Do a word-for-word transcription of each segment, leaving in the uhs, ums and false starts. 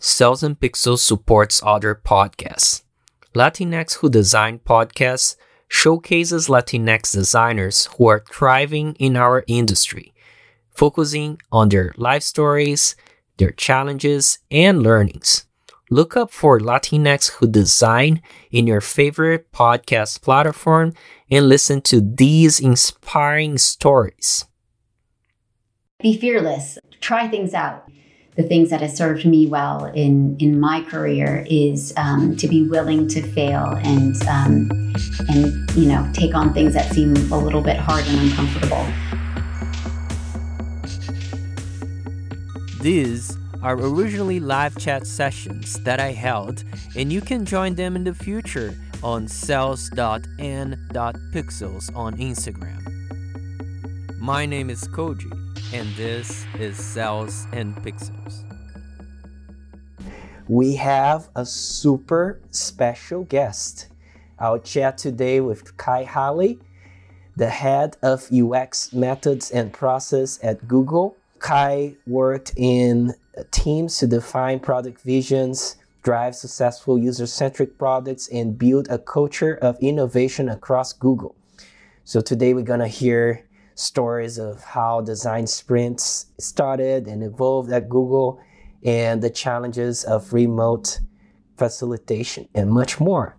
Cells and Pixels supports other podcasts. Latinx Who Design podcast showcases Latinx designers who are thriving in our industry, focusing on their life stories, their challenges, and learnings. Look up for Latinx Who Design in your favorite podcast platform and listen to these inspiring stories. Be fearless. Try things out. The things that have served me well in, in my career is um, to be willing to fail and, um, and, you know, take on things that seem a little bit hard and uncomfortable. These are originally live chat sessions that I held, and you can join them in the future on cells dot n dot pixels on Instagram. My name is Koji, and this is Cells and Pixels. We have a super special guest. I'll chat today with Kai Halley, the head of U X methods and process at Google. Kai worked in teams to define product visions, drive successful user-centric products, and build a culture of innovation across Google. So today we're gonna hear stories of how design sprints started and evolved at Google and the challenges of remote facilitation and much more.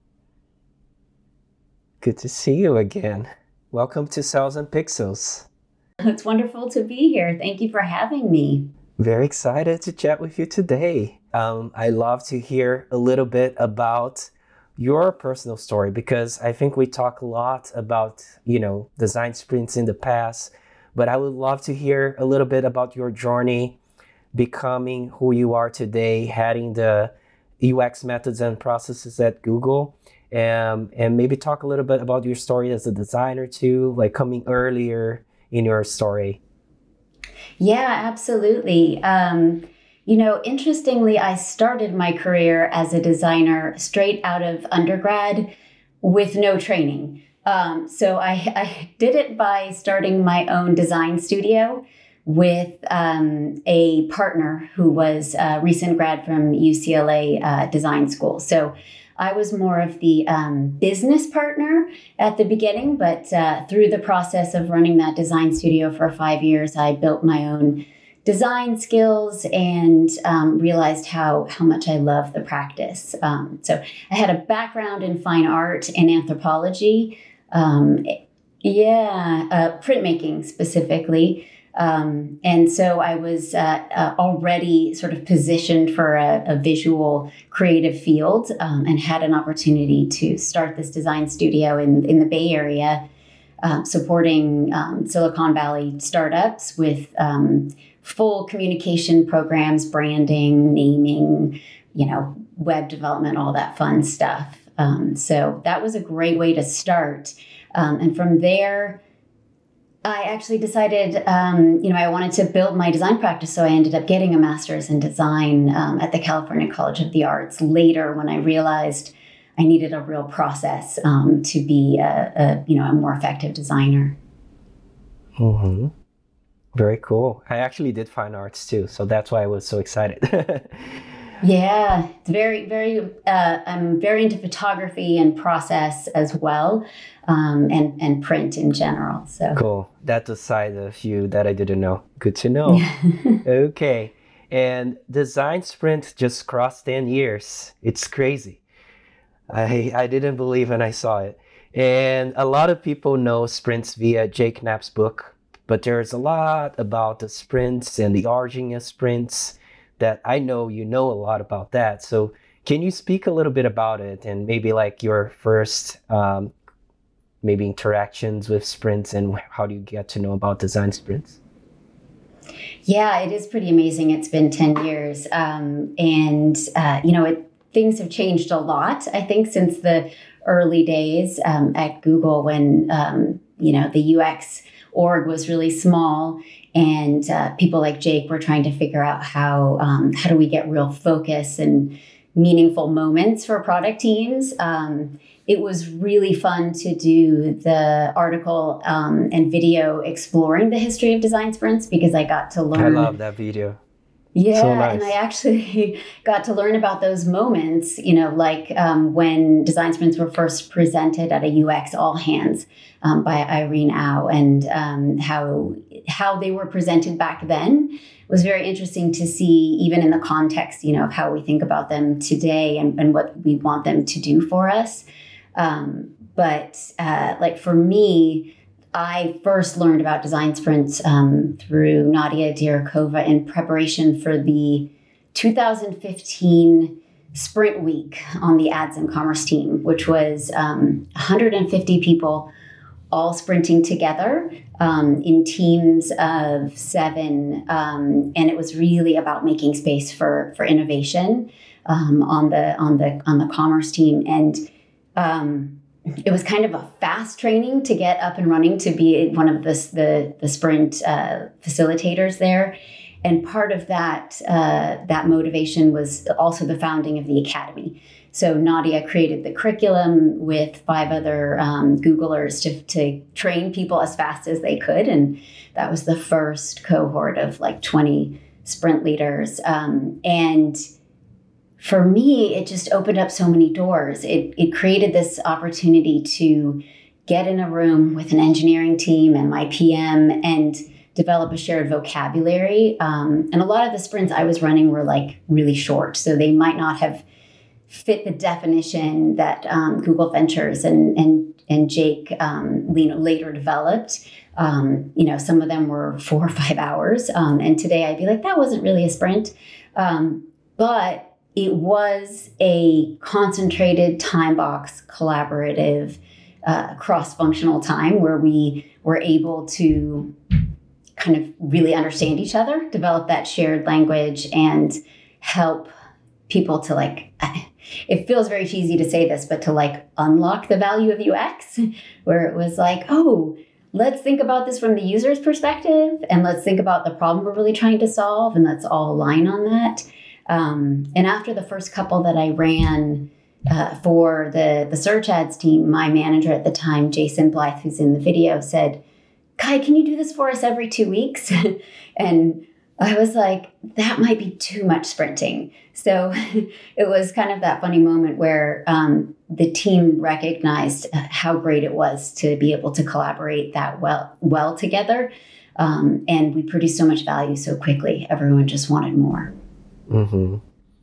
Good to see you again. Welcome to Cells and Pixels. It's wonderful to be here. Thank you for having me. Very excited to chat with you today. Um, I love to hear a little bit about your personal story, because I think we talk a lot about, you know, design sprints in the past, but I would love to hear a little bit about your journey becoming who you are today, heading the U X methods and processes at Google, um, and maybe talk a little bit about your story as a designer too, like coming earlier in your story. Yeah, absolutely. Um, You know, interestingly, I started my career as a designer straight out of undergrad with no training. Um, so I, I did it by starting my own design studio with um, a partner who was a recent grad from U C L A uh, Design School. So I was more of the um, business partner at the beginning, but uh, through the process of running that design studio for five years, I built my own design skills and um, realized how, how much I love the practice. Um, so I had a background in fine art and anthropology. Um, yeah, uh, printmaking specifically. Um, and so I was uh, uh, already sort of positioned for a, a visual creative field um, and had an opportunity to start this design studio in, in the Bay Area, uh, supporting um, Silicon Valley startups with um, full communication programs, branding, naming, you know, web development, all that fun stuff. Um, so that was a great way to start. Um, and from there, I actually decided, um, you know, I wanted to build my design practice. So I ended up getting a master's in design um, at the California College of the Arts later, when I realized I needed a real process um, to be a, a, you know, a more effective designer. Mm-hmm. Very cool. I actually did fine arts too, so that's why I was so excited. Yeah, it's very, very, uh, I'm very into photography and process as well, um, and, and print in general. So cool. That's a side of you that I didn't know. Good to know. Okay. And design sprint just crossed ten years. It's crazy. I I didn't believe when I saw it. And a lot of people know sprints via Jake Knapp's book, but there's a lot about the sprints and the origin of sprints that I know you know a lot about that. So can you speak a little bit about it, and maybe like your first um, maybe interactions with sprints, and how do you get to know about design sprints? Yeah, it is pretty amazing. It's been ten years. Um, and, uh, you know, it, things have changed a lot, I think, since the early days um, at Google, when, um, you know, the U X org was really small, and uh, people like Jake were trying to figure out how um, how do we get real focus and meaningful moments for product teams. Um, it was really fun to do the article um, and video exploring the history of design sprints, because I got to learn. I love that video. Yeah, So and I nice. actually got to learn about those moments, you know, like um, when design sprints were first presented at a U X All Hands um, by Irene Au, and um, how how they were presented back then was very interesting to see, even in the context, you know, of how we think about them today and, and what we want them to do for us. Um, but uh, like for me, I first learned about design sprints um, through Nadia Dyarakova in preparation for the two thousand fifteen Sprint Week on the Ads and Commerce team, which was um, one hundred fifty people all sprinting together um, in teams of seven. Um, and it was really about making space for, for innovation um, on the on the on the commerce team. And um, it was kind of a fast training to get up and running to be one of the the, the sprint uh, facilitators there. And part of that uh, that motivation was also the founding of the academy. So Nadia created the curriculum with five other um, Googlers to, to train people as fast as they could. And that was the first cohort of like twenty sprint leaders. Um, and for me, it just opened up so many doors. It, it created this opportunity to get in a room with an engineering team and my P M and develop a shared vocabulary. Um, and a lot of the sprints I was running were like really short, so they might not have fit the definition that um, Google Ventures and and and Jake um, you know, later developed. Um, you know, some of them were four or five hours, um, and today I'd be like, that wasn't really a sprint, um, but it was a concentrated time box, collaborative, uh, cross-functional time where we were able to kind of really understand each other, develop that shared language, and help people to like, it feels very cheesy to say this, but to like unlock the value of U X, where it was like, oh, let's think about this from the user's perspective, and let's think about the problem we're really trying to solve, and let's all align on that. Um, and after the first couple that I ran uh, for the, the search ads team, my manager at the time, Jason Blythe, who's in the video, said, Kai, can you do this for us every two weeks? And I was like, that might be too much sprinting. So it was kind of that funny moment where um, the team recognized how great it was to be able to collaborate that well, well together. Um, and we produced so much value so quickly. Everyone just wanted more. Mm-hmm.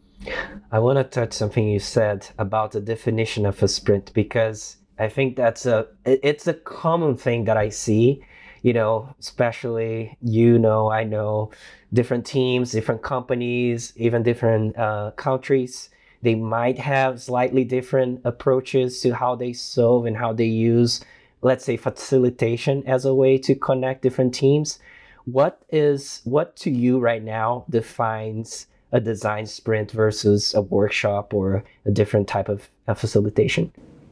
I want to touch something you said about the definition of a sprint, because I think that's a it's a common thing that I see, you know, especially, you know, I know different teams, different companies, even different uh, countries. They might have slightly different approaches to how they solve and how they use, let's say, facilitation as a way to connect different teams. What is what to you right now defines a design sprint versus a workshop or a different type of, of facilitation?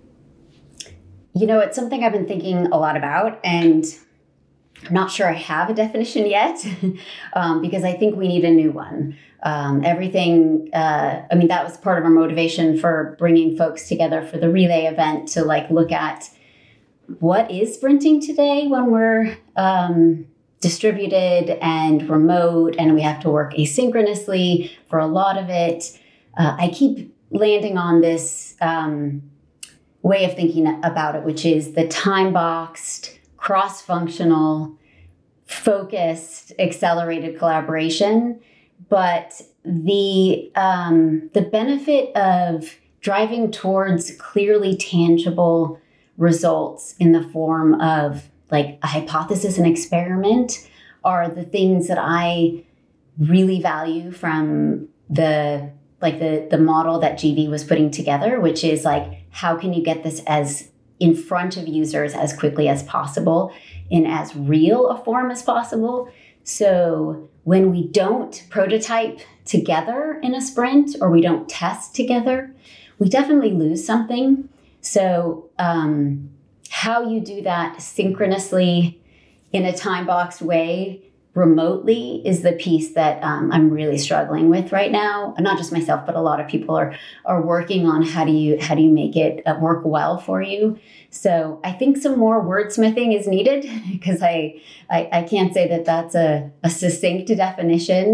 You know, it's something I've been thinking a lot about, and I'm not sure I have a definition yet, um, because I think we need a new one. Um, everything, uh, I mean, that was part of our motivation for bringing folks together for the Relay event, to like look at what is sprinting today when we're um, distributed and remote, and we have to work asynchronously for a lot of it. Uh, I keep landing on this um, way of thinking about it, which is the time-boxed, cross-functional, focused, accelerated collaboration. But the um, the benefit of driving towards clearly tangible results in the form of like a hypothesis and experiment are the things that I really value from the like the the model that G V was putting together, which is like, how can you get this as in front of users as quickly as possible in as real a form as possible. So when we don't prototype together in a sprint, or we don't test together, we definitely lose something. So um, how you do that synchronously in a time-boxed way remotely is the piece that um, I'm really struggling with right now. And not just myself, but a lot of people are are working on how do you how do you make it uh, work well for you. So I think some more wordsmithing is needed, because I, I I can't say that that's a, a succinct definition.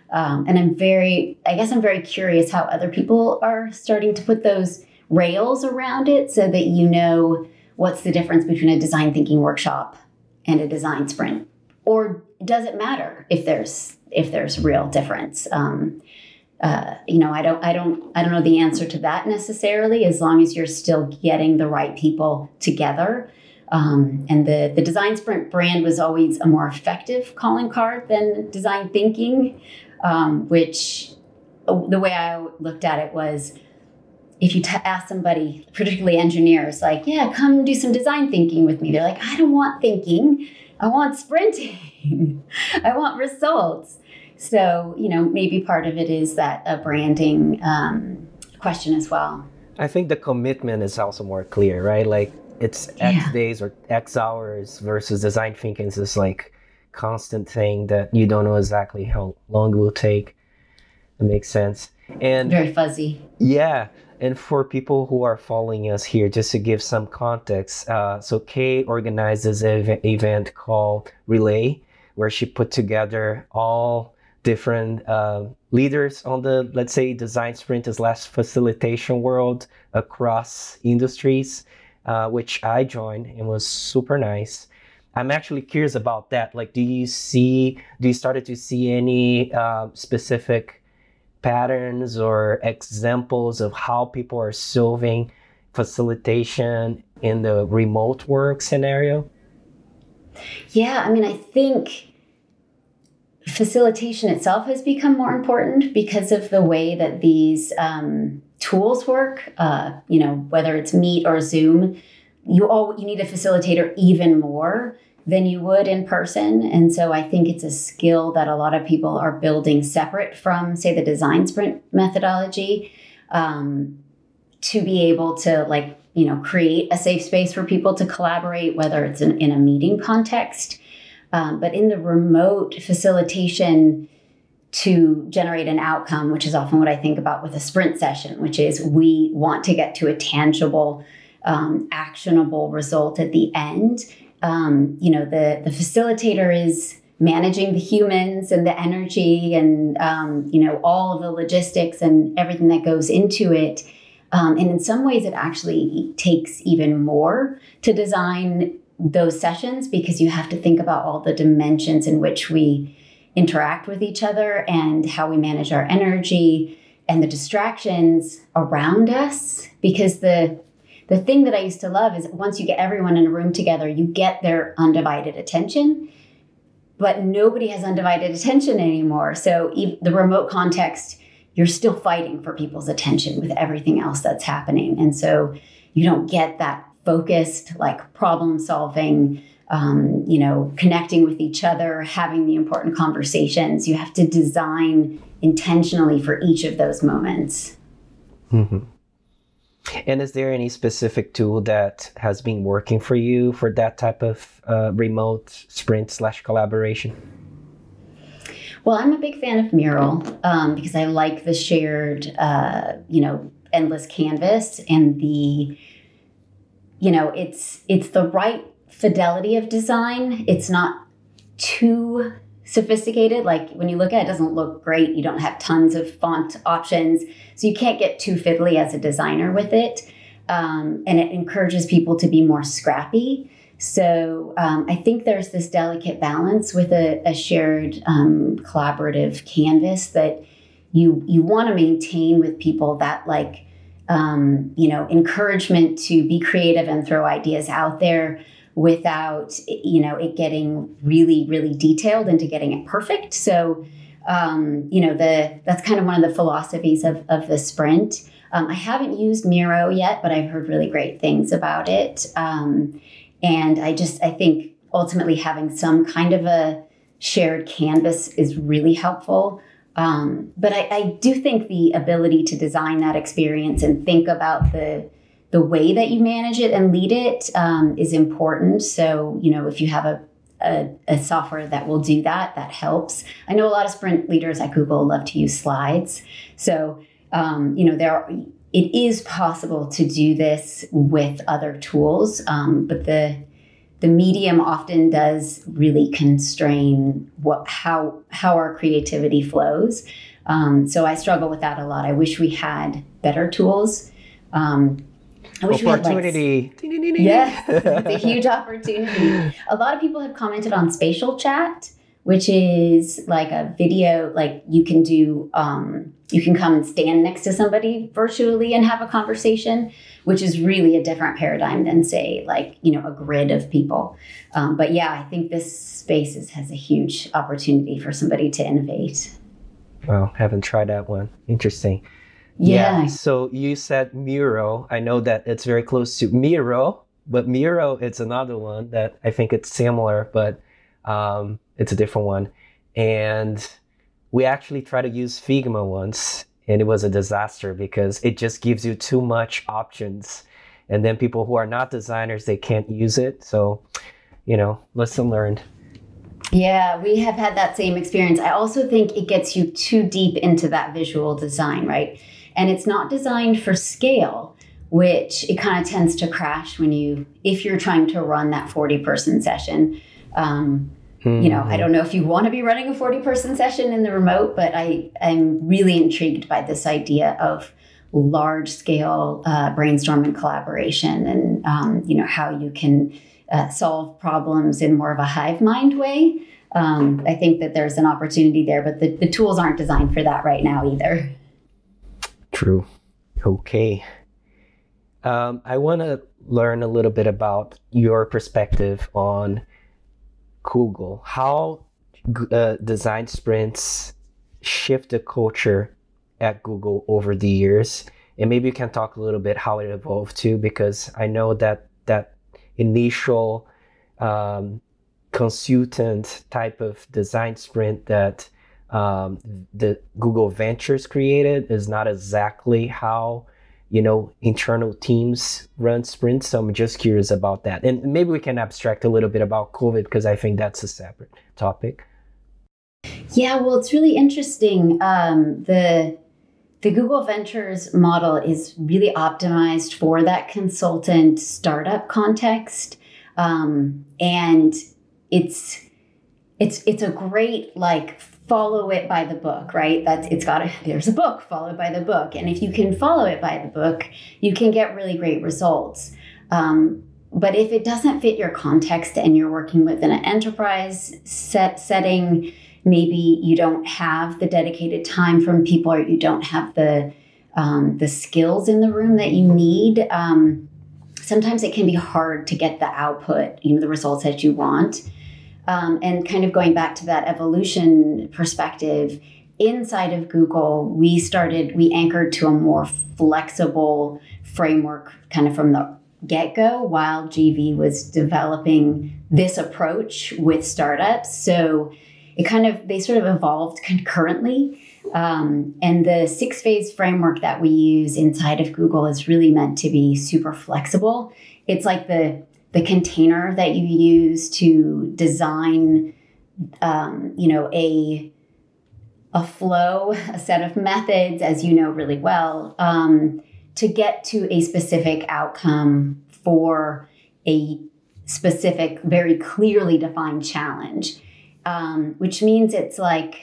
Um, and I'm very, I guess I'm very curious how other people are starting to put those rails around it so that you know what's the difference between a design thinking workshop and a design sprint. Or does it matter if there's if there's real difference? Um, uh, you know, I don't, I don't, I don't know the answer to that necessarily. As long as you're still getting the right people together, um, and the the design sprint brand was always a more effective calling card than design thinking, um, which the way I looked at it was, if you t- ask somebody, particularly engineers, like, yeah, come do some design thinking with me, they're like, I don't want thinking. I want sprinting. I want results. So, you know, maybe part of it is that a branding um, question as well. I think the commitment is also more clear, right? Like it's X Yeah. days or X hours versus design thinking is this like constant thing that you don't know exactly how long it will take. It makes sense. And Very fuzzy. yeah. And for people who are following us here, just to give some context, uh, so Kay organizes an event called Relay, where she put together all different uh, leaders on the, let's say, design sprint slash facilitation world across industries, uh, which I joined and was super nice. I'm actually curious about that. Like, do you see, do you started to see any uh, specific patterns or examples of how people are solving facilitation in the remote work scenario? Yeah, I mean, I think facilitation itself has become more important because of the way that these um, tools work. Uh, you know, whether it's Meet or Zoom, you all you need a facilitator even more than you would in person. And so I think it's a skill that a lot of people are building separate from, say, the design sprint methodology, um, to be able to, like, you know, create a safe space for people to collaborate, whether it's in, in a meeting context. Um, but in the remote facilitation to generate an outcome, which is often what I think about with a sprint session, which is we want to get to a tangible, um, actionable result at the end. Um, you know, the, the facilitator is managing the humans and the energy and, um, you know, all of the logistics and everything that goes into it. Um, and in some ways, it actually takes even more to design those sessions because you have to think about all the dimensions in which we interact with each other and how we manage our energy and the distractions around us. Because the The thing that I used to love is once you get everyone in a room together, you get their undivided attention, but nobody has undivided attention anymore. So even the remote context, you're still fighting for people's attention with everything else that's happening. And so you don't get that focused, like problem solving, um, you know, connecting with each other, having the important conversations. You have to design intentionally for each of those moments. Mm-hmm. And is there any specific tool that has been working for you for that type of uh, remote sprint slash collaboration? Well, I'm a big fan of Mural um, because I like the shared, uh, you know, endless canvas and the, you know, it's it's the right fidelity of design. It's not too sophisticated. Like when you look at it, it doesn't look great. You don't have tons of font options. So you can't get too fiddly as a designer with it. Um, and it encourages people to be more scrappy. So um, I think there's this delicate balance with a, a shared um, collaborative canvas that you you want to maintain with people, that like, um, you know, encouragement to be creative and throw ideas out there without, you know, it getting really, really detailed into getting it perfect. So, um, you know, the that's kind of one of the philosophies of, of the sprint. Um, I haven't used Miro yet, but I've heard really great things about it. Um, and I just, I think ultimately having some kind of a shared canvas is really helpful. Um, but I, I do think the ability to design that experience and think about the the way that you manage it and lead it um, is important. So, you know, if you have a, a, a software that will do that, that helps. I know a lot of sprint leaders at Google love to use slides. So, um, you know, there are, it is possible to do this with other tools, um, but the the medium often does really constrain what how how our creativity flows. Um, so I struggle with that a lot. I wish we had better tools. Um, I wish opportunity. We had, like, yes, it's a huge opportunity. A lot of people have commented on spatial chat, which is like a video, like you can do, um, you can come and stand next to somebody virtually and have a conversation, which is really a different paradigm than, say, like, you know, a grid of people. Um, but yeah, I think this space is, has a huge opportunity for somebody to innovate. Well, haven't tried that one. Interesting. Yeah. yeah. So you said Miro. I know that it's very close to Miro, but Miro, it's another one that I think it's similar, but um, it's a different one. And we actually tried to use Figma once, and it was a disaster because it just gives you too much options. And then people who are not designers, they can't use it. So, you know, lesson learned. Yeah, we have had that same experience. I also think it gets you too deep into that visual design, right? And it's not designed for scale, which it kind of tends to crash when you, if you're trying to run that forty person session. Um, mm-hmm. You know, I don't know if you want to be running a forty person session in the remote, but I am really intrigued by this idea of large scale uh, brainstorm and collaboration, and, um, you know, how you can Uh, solve problems in more of a hive mind way. Um, I think that there's an opportunity there, but the, the tools aren't designed for that right now either. True. Okay. Um, I want to learn a little bit about your perspective on Google. How uh, design sprints shift the culture at Google over the years. And maybe you can talk a little bit how it evolved too, because I know that that initial um, consultant type of design sprint that um, the Google Ventures created is not exactly how, you know, internal teams run sprints. So I'm just curious about that. And maybe we can abstract a little bit about COVID, because I think that's a separate topic. Yeah, well, it's really interesting. Um, the The Google Ventures model is really optimized for that consultant startup context. Um, and it's, it's, it's a great, like, follow it by the book, right? That's, it's got a, there's a book, follow it by the book. And if you can follow it by the book, you can get really great results. Um, but if it doesn't fit your context and you're working within an enterprise set setting, maybe you don't have the dedicated time from people, or you don't have the um, the skills in the room that you need. Um, sometimes it can be hard to get the output, you know, the results that you want. Um, and kind of going back to that evolution perspective, inside of Google, we started, we anchored to a more flexible framework kind of from the get-go, while G V was developing this approach with startups. So it kind of, they sort of evolved concurrently. Um, and the six phase framework that we use inside of Google is really meant to be super flexible. It's like the, the container that you use to design, um, you know, a, a flow, a set of methods, as you know really well, um, to get to a specific outcome for a specific, very clearly defined challenge. Um, which means it's like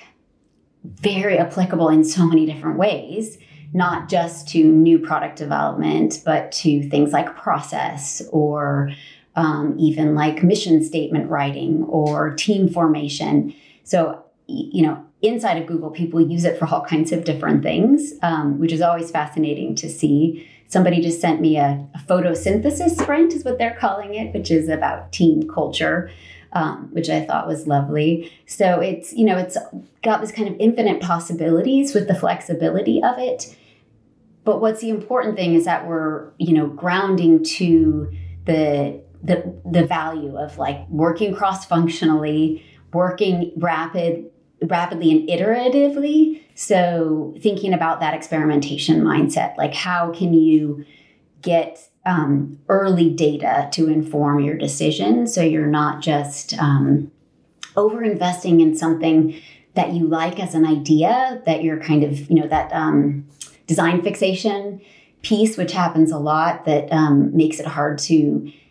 very applicable in so many different ways, not just to new product development, but to things like process, or um, even like mission statement writing or team formation. So, you know, inside of Google, people use it for all kinds of different things, um, which is always fascinating to see. Somebody just sent me a, a photosynthesis sprint is what they're calling it, which is about team culture. Um, which I thought was lovely. So it's, you know, it's got this kind of infinite possibilities with the flexibility of it. But what's the important thing is that we're, you know, grounding to the the the value of like working cross-functionally, working rapid, rapidly and iteratively. So thinking about that experimentation mindset, like how can you get Um, early data to inform your decision, so you're not just um, over investing in something that you like as an idea, that you're kind of, you know, that um, design fixation piece, which happens a lot, that um, makes it hard to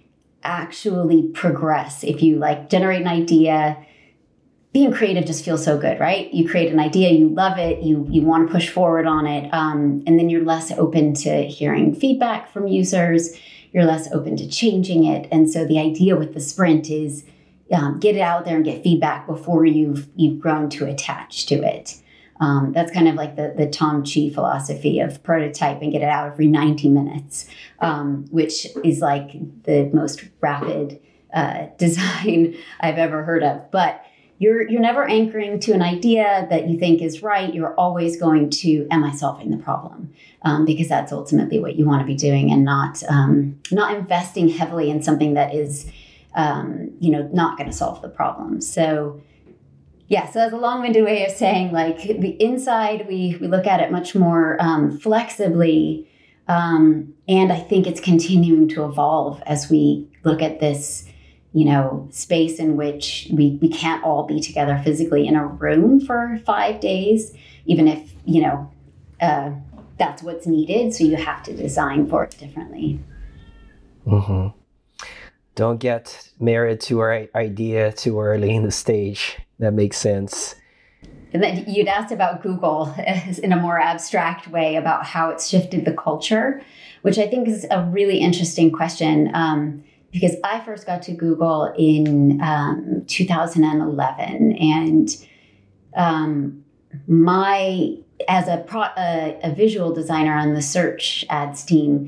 actually progress. If you like generate an idea, being creative just feels so good, right? You create an idea, you love it, you you want to push forward on it, um, and then you're less open to hearing feedback from users. You're less open to changing it. And so the idea with the sprint is um, get it out there and get feedback before you've you've grown to attach to it. Um, that's kind of like the, the Tom Chi philosophy of prototype and get it out every ninety minutes, um, which is like the most rapid uh, design I've ever heard of. But You're, you're never anchoring to an idea that you think is right. You're always going to, am I solving the problem? Um, because that's ultimately what you want to be doing, and not um, not investing heavily in something that is, um, you know, not going to solve the problem. So, yeah, so that's a long-winded way of saying, like, the inside, we, we look at it much more um, flexibly. Um, and I think it's continuing to evolve as we look at this, you know, space in which we, we can't all be together physically in a room for five days, even if, you know, uh, that's what's needed. So you have to design for it differently. Mm-hmm. Don't get married to our idea too early in the stage. That makes sense. And then you'd asked about Google in a more abstract way about how it's shifted the culture, which I think is a really interesting question. Um, Because I first got to Google in um, two thousand eleven, and um, my as a, pro, a a visual designer on the search ads team,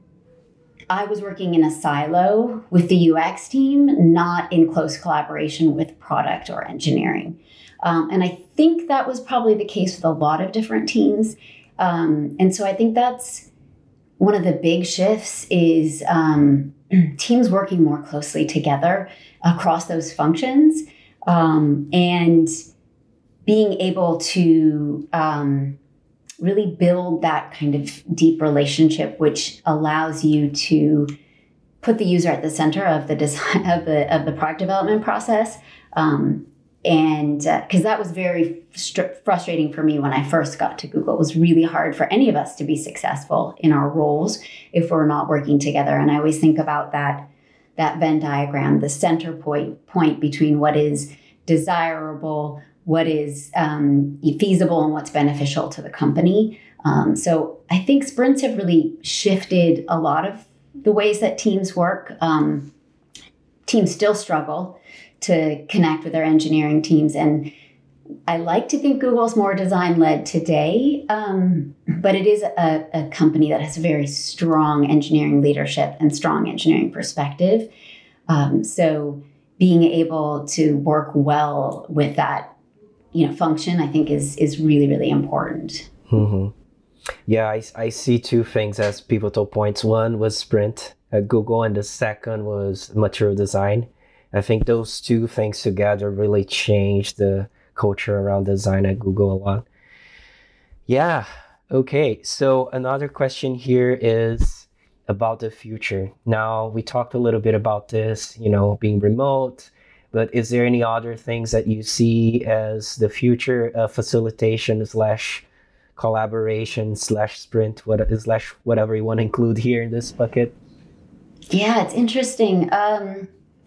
I was working in a silo with the U X team, not in close collaboration with product or engineering. Um, and I think that was probably the case with a lot of different teams. Um, and so I think that's one of the big shifts is um, teams working more closely together across those functions, um, and being able to um, really build that kind of deep relationship, which allows you to put the user at the center of the design of the of the product development process. Um, and because uh, that was very str- frustrating for me when I first got to Google. It was really hard for any of us to be successful in our roles if we're not working together. And I always think about that that Venn diagram, the center point point between what is desirable, what is um, feasible, and what's beneficial to the company. Um, so I think sprints have really shifted a lot of the ways that teams work. Um, teams still struggle to connect with their engineering teams. And I like to think Google's more design-led today, um, but it is a, a company that has very strong engineering leadership and strong engineering perspective. Um, so being able to work well with that, you know, function, I think is is really, really important. Mm-hmm. Yeah, I, I see two things as pivotal points. One was sprint at Google, and the second was material design. I think those two things together really changed the culture around design at Google a lot. Yeah, okay. So another question here is about the future. Now, we talked a little bit about this, you know, being remote, but is there any other things that you see as the future of facilitation slash collaboration slash sprint, what slash whatever you want to include here in this bucket? Yeah, it's interesting. Um,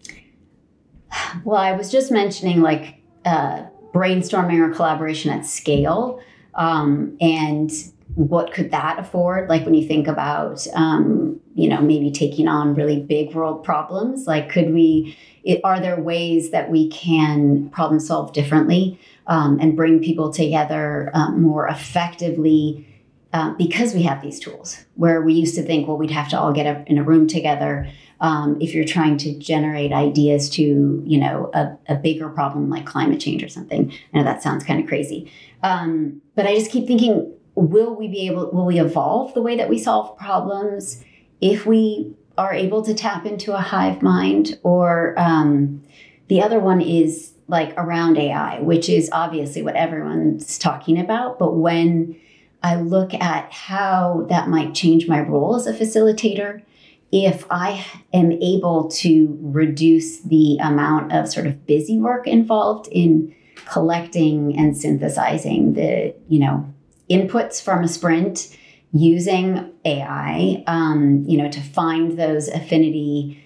well, I was just mentioning like uh, brainstorming or collaboration at scale, um, and what could that afford? Like when you think about, um, you know, maybe taking on really big world problems, like could we, it, are there ways that we can problem solve differently um, and bring people together um, more effectively uh, because we have these tools where we used to think, well, we'd have to all get a, in a room together. Um, if you're trying to generate ideas to, you know, a, a bigger problem like climate change or something. I know that sounds kind of crazy. Um, but I just keep thinking, will we be able, will we evolve the way that we solve problems if we are able to tap into a hive mind? Or um, the other one is like around A I, which is obviously what everyone's talking about. But when I look at how that might change my role as a facilitator, if I am able to reduce the amount of sort of busy work involved in collecting and synthesizing the, you know, inputs from a sprint using A I, um, you know, to find those affinity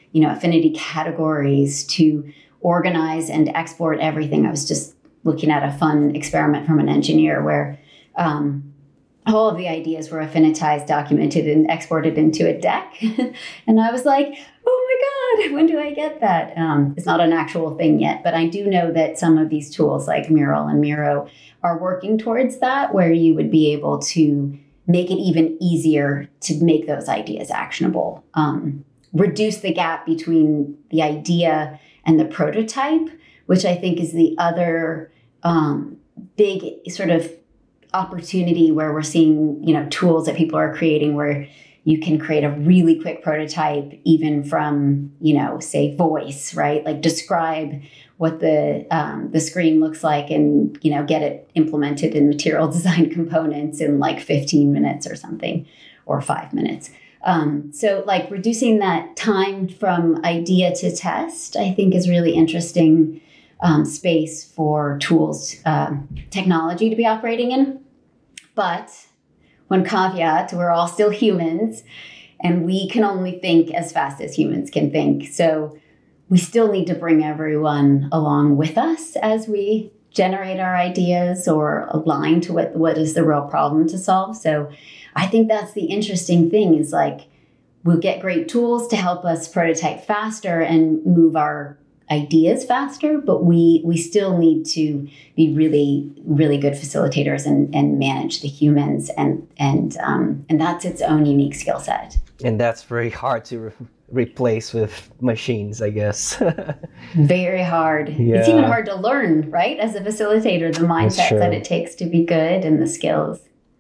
you know, affinity categories to organize and export everything. I was just looking at a fun experiment from an engineer where um, all of the ideas were affinitized, documented, and exported into a deck. And I was like, oh my God, when do I get that? Um, it's not an actual thing yet, but I do know that some of these tools like Mural and Miro are working towards that, where you would be able to make it even easier to make those ideas actionable, um, reduce the gap between the idea and the prototype, which I think is the other um, big sort of opportunity where we're seeing, you know, tools that people are creating where you can create a really quick prototype, even from, you know, say voice, right? Like describe what the um, the screen looks like and, you know, get it implemented in material design components in like fifteen minutes or something, or five minutes. Um, so like reducing that time from idea to test, I think is really interesting um, space for tools, uh, technology to be operating in. But one caveat, we're all still humans and we can only think as fast as humans can think. So we still need to bring everyone along with us as we generate our ideas or align to what, what is the real problem to solve. So I think that's the interesting thing is like, we'll get great tools to help us prototype faster and move our ideas faster, but we we still need to be really, really good facilitators and, and manage the humans. And and um, and that's its own unique skill set. And that's very hard to re- replace with machines, I guess. Very hard. Yeah. It's even hard to learn, right? As a facilitator, the mindset that it takes to be good and the skills.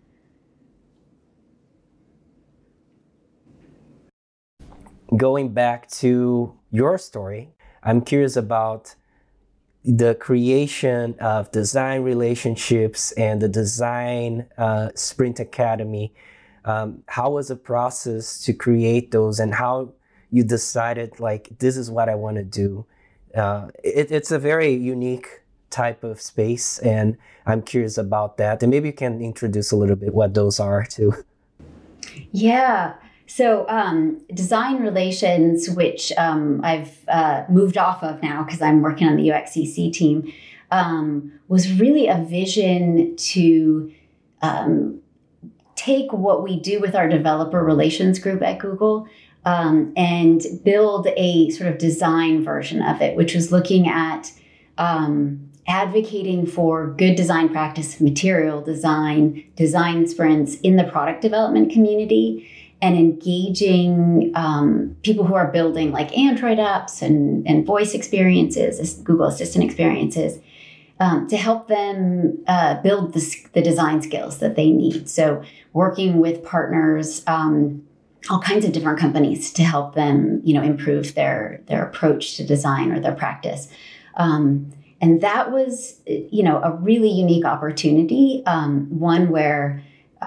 Going back to your story, I'm curious about the creation of design relationships and the design uh, Sprint Academy. Um, how was the process to create those and how you decided like, this is what I want to do? Uh, it, it's a very unique type of space and I'm curious about that. And maybe you can introduce a little bit what those are too. Yeah. So um, design relations, which um, I've uh, moved off of now because I'm working on the U X C C team, um, was really a vision to um, take what we do with our developer relations group at Google um, and build a sort of design version of it, which was looking at um, advocating for good design practice, material design, design sprints in the product development community, and engaging um, people who are building like Android apps and, and voice experiences, Google Assistant experiences, um, to help them uh, build the, the design skills that they need. So working with partners, um, all kinds of different companies to help them, you know, improve their, their approach to design or their practice. Um, and that was, you know, a really unique opportunity, um, one where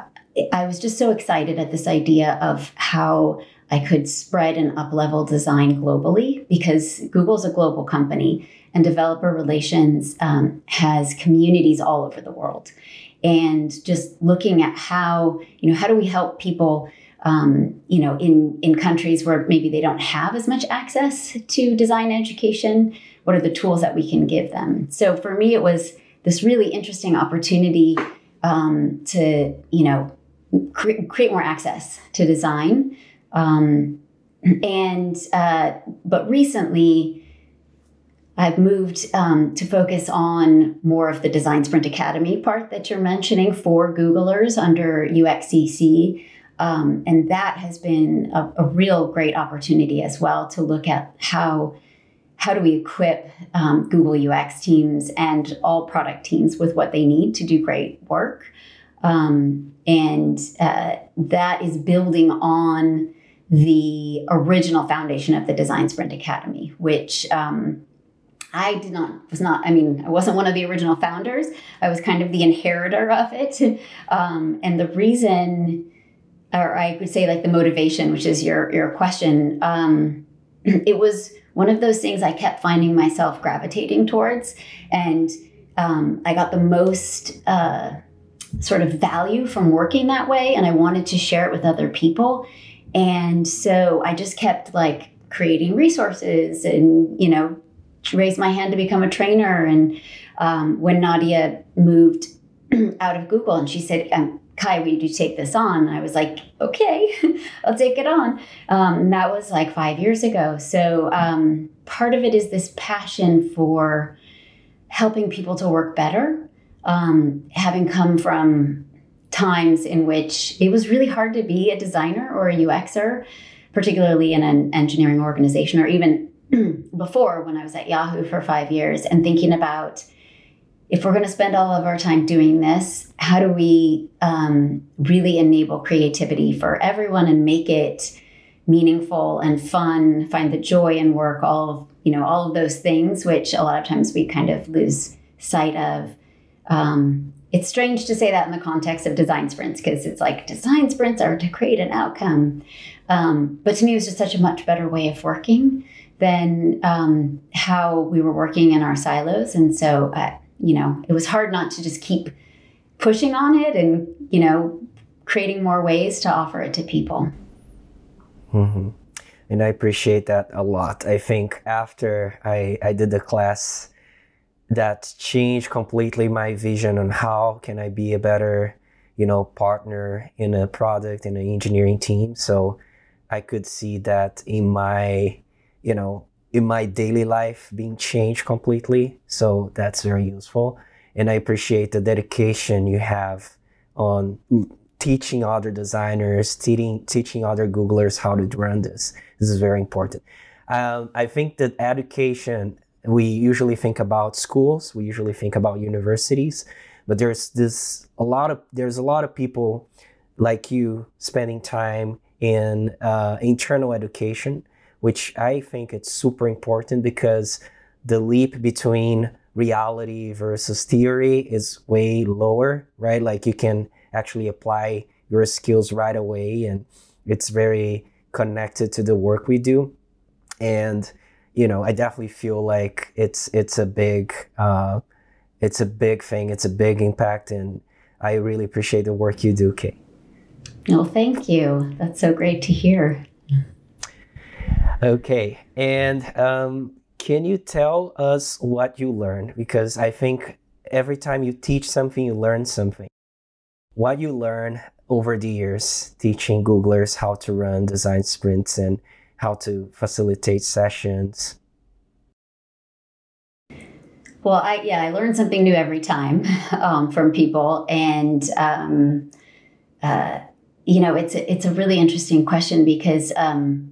I was just so excited at this idea of how I could spread and up-level design globally because Google's a global company and developer relations um, has communities all over the world. And just looking at how, you know, how do we help people, um, you know, in, in countries where maybe they don't have as much access to design education? What are the tools that we can give them? So for me, it was this really interesting opportunity um, to, you know, Cre- create more access to design. Um, and, uh, but recently I've moved um, to focus on more of the Design Sprint Academy part that you're mentioning for Googlers under U X C C. Um, and that has been a, a real great opportunity as well to look at how, how do we equip um, Google U X teams and all product teams with what they need to do great work. Um, and uh, that is building on the original foundation of the Design Sprint Academy, which um, I did not, was not, I mean, I wasn't one of the original founders. I was kind of the inheritor of it. Um, and the reason, or I would say like the motivation, which is your, your question, um, it was one of those things I kept finding myself gravitating towards. And um, I got the most... Uh, sort of value from working that way. And I wanted to share it with other people. And so I just kept like creating resources and, you know, raised my hand to become a trainer. And um, when Nadia moved out of Google and she said, um, Kai, would you take this on? And I was like, okay, I'll take it on. Um, and that was like five years ago. So um, part of it is this passion for helping people to work better, um, having come from times in which it was really hard to be a designer or a U Xer, particularly in an engineering organization, or even before when I was at Yahoo for five years, and thinking about, if we're going to spend all of our time doing this, how do we um, really enable creativity for everyone and make it meaningful and fun, find the joy in work, all of, you know, all of those things, which a lot of times we kind of lose sight of. Um, it's strange to say that in the context of design sprints, because it's like design sprints are to create an outcome. Um, but to me, it was just such a much better way of working than um, how we were working in our silos. And so, uh, you know, it was hard not to just keep pushing on it and, you know, creating more ways to offer it to people. Mm-hmm. And I appreciate that a lot. I think after I, I did the class, that changed completely my vision on how can I be a better, you know, partner in a product, in an engineering team. So I could see that in my, you know, in my daily life being changed completely. So that's very useful. And I appreciate the dedication you have on teaching other designers, teaching, teaching other Googlers how to run this. This is very important. Um, I think that education, we usually think about schools, we usually think about universities, but there's this a lot of there's a lot of people like you spending time in uh, internal education, which I think it's super important because the leap between reality versus theory is way lower, right? Like you can actually apply your skills right away, and it's very connected to the work we do. And you know, I definitely feel like it's it's a big uh, it's a big thing. It's a big impact, and I really appreciate the work you do, Kay. Well, thank you. That's so great to hear. Okay, and um, can you tell us what you learned? Because I think every time you teach something, you learn something. What you learn over the years teaching Googlers how to run design sprints and how to facilitate sessions. Well, I yeah, I learn something new every time um, from people, and um, uh, you know, it's a, it's a really interesting question because um,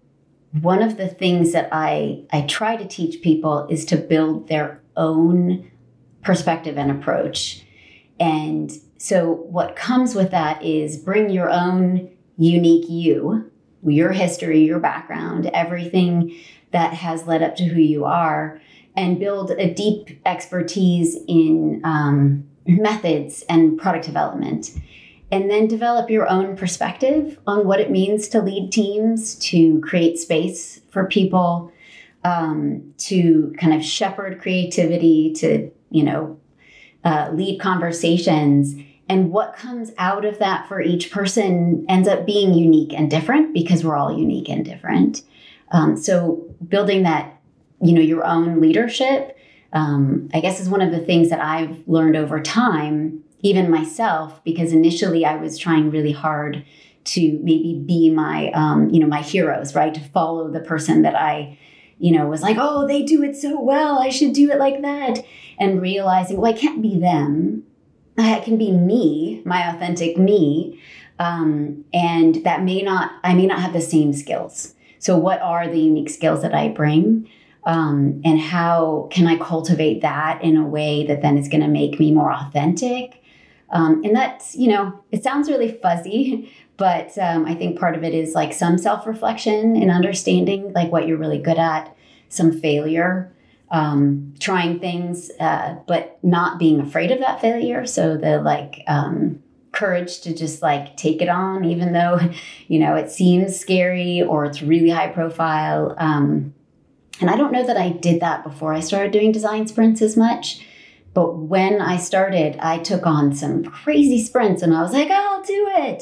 one of the things that I I try to teach people is to build their own perspective and approach, and so what comes with that is bring your own unique you, your history, your background, everything that has led up to who you are, and build a deep expertise in um, methods and product development. And then develop your own perspective on what it means to lead teams, to create space for people, um, to kind of shepherd creativity, to, you know, uh, lead conversations. And what comes out of that for each person ends up being unique and different because we're all unique and different. Um, so building that, you know, your own leadership, um, I guess is one of the things that I've learned over time, even myself, because initially I was trying really hard to maybe be my, um, you know, my heroes, right? To follow the person that I, you know, was like, oh, they do it so well, I should do it like that. And realizing, well, I can't be them. I can be me, my authentic me. Um, and that may not, I may not have the same skills. So what are the unique skills that I bring? Um, and how can I cultivate that in a way that then is going to make me more authentic? Um, and that's, you know, it sounds really fuzzy, but um, I think part of it is like some self-reflection and understanding like what you're really good at, some failure, um, trying things, uh, but not being afraid of that failure. So the like um, courage to just like take it on, even though, you know, it seems scary or it's really high profile. Um, and I don't know that I did that before I started doing design sprints as much. But when I started, I took on some crazy sprints and I was like, oh, I'll do it.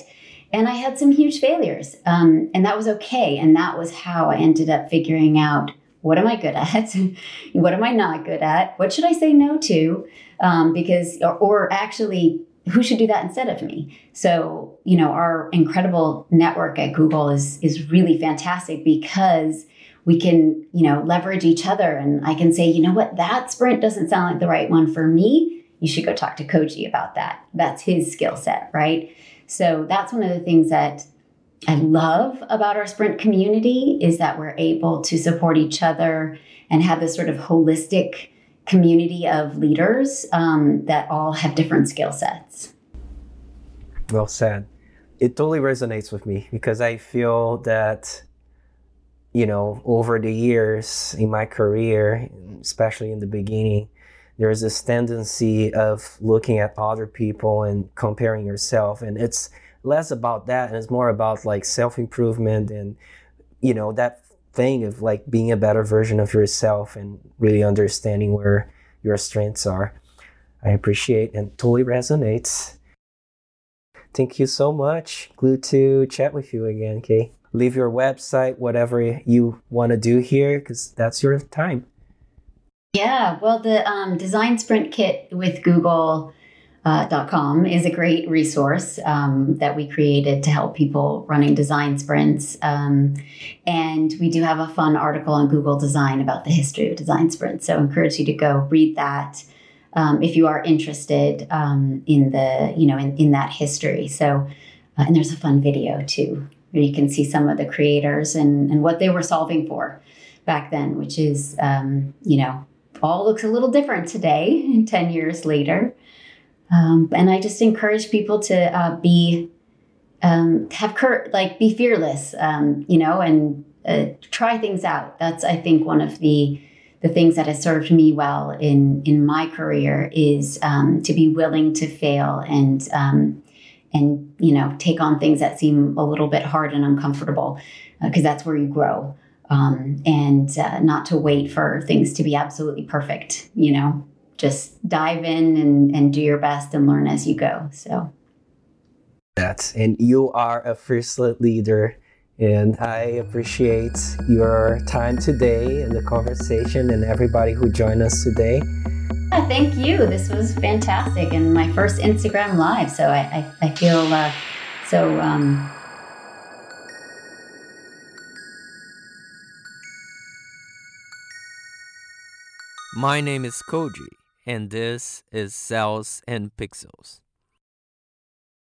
And I had some huge failures. Um, and that was okay. And that was how I ended up figuring out, what am I good at? What am I not good at? What should I say no to? Um, because, or, or actually, who should do that instead of me? So, you know, our incredible network at Google is, is really fantastic because we can, you know, leverage each other. And I can say, you know what, that sprint doesn't sound like the right one for me. You should go talk to Koji about that. That's his skill set, right? So that's one of the things that I love about our sprint community is that we're able to support each other and have this sort of holistic community of leaders um, that all have different skill sets. Well said. It totally resonates with me because I feel that, you know, over the years in my career, especially in the beginning, there is this tendency of looking at other people and comparing yourself. And it's less about that and it's more about like self-improvement and, you know, that thing of like being a better version of yourself and really understanding where your strengths are. I appreciate and totally resonates. Thank you so much. Glad to chat with you again, Kay. Leave your website, whatever you want to do here, because that's your time. Yeah, well, the um, Design Sprint Kit with Google uh, dot com is a great resource um, that we created to help people running design sprints. Um, and we do have a fun article on Google Design about the history of design sprints. So I encourage you to go read that um, if you are interested um, in the, you know, in, in that history. So, uh, and there's a fun video too, where you can see some of the creators and, and what they were solving for back then, which is, um, you know, all looks a little different today, ten years later. Um, and I just encourage people to uh, be, um, have cur- like be fearless, um, you know, and uh, try things out. That's, I think, one of the the things that has served me well in in my career is um, to be willing to fail and um, and you know take on things that seem a little bit hard and uncomfortable, because uh, that's where you grow. Um, and uh, not to wait for things to be absolutely perfect, you know. Just dive in and, and do your best and learn as you go. So that's, and you are a first leader, and I appreciate your time today and the conversation and everybody who joined us today. Yeah, thank you. This was fantastic and my first Instagram Live. So I, I, I feel uh, so... Um, My name is Koji, and this is Cells and Pixels.